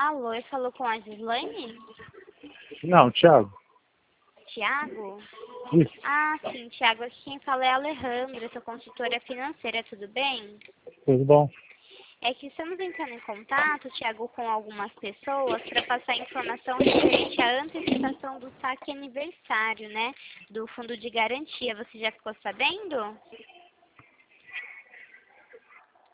Alô, eu falo com a Gislaine? Não, Thiago. Tiago? Isso. Ah, sim, Tiago. Aqui quem fala é a Alejandra, sou consultora financeira, tudo bem? Tudo bom? É que estamos entrando em contato, Tiago, com algumas pessoas para passar informação referente à antecipação do saque aniversário, né? Do fundo de garantia. Você já ficou sabendo?